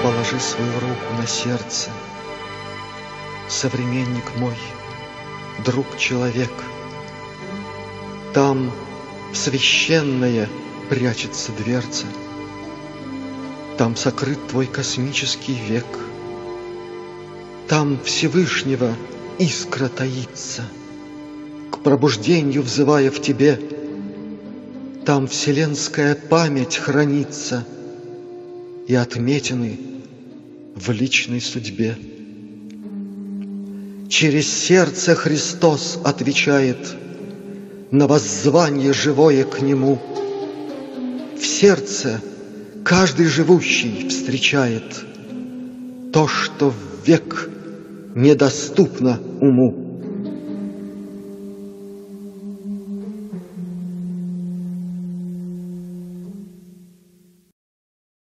Положи свою руку на сердце, современник мой, друг-человек. Там священная прячется дверца, там сокрыт твой космический век, там Всевышнего искра таится, к пробуждению взывая в тебе. Там вселенская память хранится и отметины в личной судьбе. Через сердце Христос отвечает на воззвание живое к Нему. В сердце каждый живущий встречает то, что в век недоступно уму.